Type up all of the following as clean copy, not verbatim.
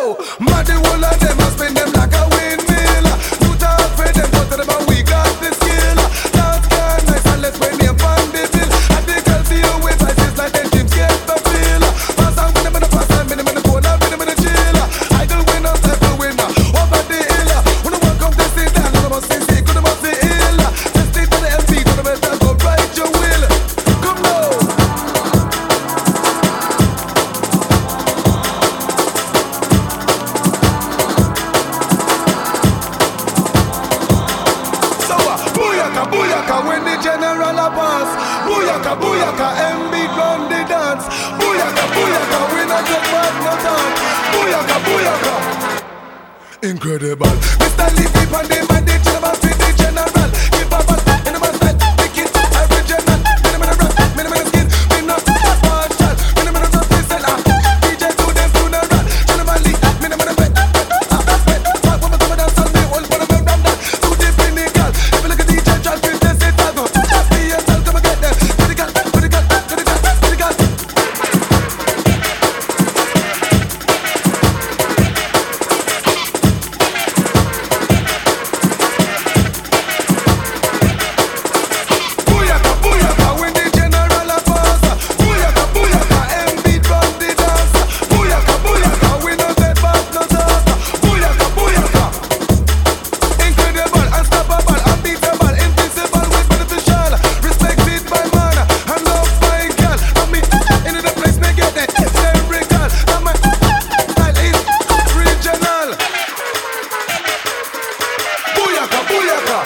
Mad the whole of them and spin them like a windmill. You talk for them, go to them and we got the skill. Dance can nice and let's win them on the bill. And the girls see you with eyes like them dreams get fulfilled. Pass on with them in the pass and with them in the corner, with them in the chill. I do win up, step to win over the hill. When the one come to sit down, you must see sick, you must see ill. Just stick to the LP, to the best and go right your will. Come now. Booyaka, when the general a pass. Booyaka, booyaka, MB run the dance. Booyaka, booyaka, we not get back no talk. Booyaka, booyaka, incredible. Mr. Leafy on the man, the general, the general. Keep up on in the style, make it original. Minimum rap, minimum skin, minimum partial, minimum rap, listen up. DJ to them funeral, generally, minimum bet. Talk when me dance on me, all for them ram that. To the pinnacle, if you look at DJ, try to test it, I go. Happy yourself, come and get them. Critical, critical, critical, critical. Booyaka, booyaka, when the general a pass. Booyaka, booyaka, MB run the dance. Booyaka, booyaka, we no get back no talk. Booyaka, booyaka, incredible, unstoppable, unbeatable, invincible, with beneficial, respected by man and loved by girl. And me in the place me get it lyrical, and my style is original. Booyaka, booyaka,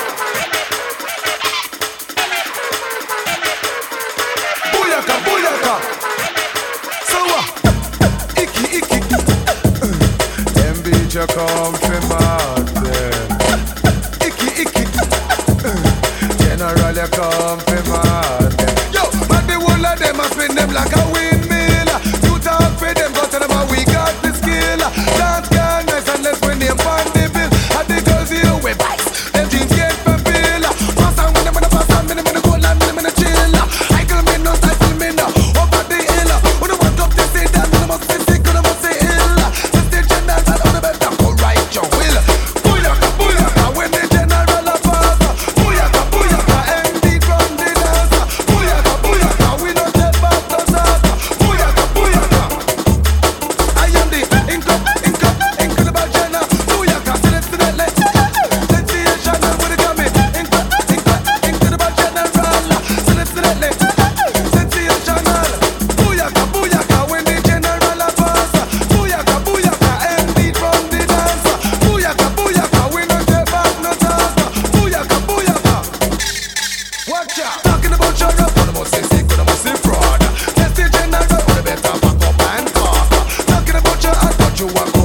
booyaka, booyaka. So icky, icky, them beat you come from mountain. Icky, icky, general you come from mountain. Yo, but the whole of them a spin them like a windmill. You talk for them, go to them and we got the skill. Dance can nice and let's win them on the bill. And the girls here with vice, them dreams get fulfilled. Pass on with them in the pass on, with them in the gold and with them in the chill. I kill me no stifle me no, over the hill. When the one come to sit down, you must be sick, you must be ill. Just the general and all the better go right your will. Booyaka, booyaka, when the general a pass. Booyaka, booyaka, MD run the dance. Booyaka, booyaka, we no get back no talk. Booyaka, booyaka, I am the incredible general. Booyaka, select, sensational with the gummy. Incredible general. Select, sensational. Booyaka, booyaka, when the general a pass. Booyaka, booyaka, MD run the dance. Booyaka, booyaka, we no get back no talk. Booyaka, booyaka. Watch out. Talking about your rap, on the most sick, on the most fraud. Test the general, on the better back up and talk. Talking about your heart, but you want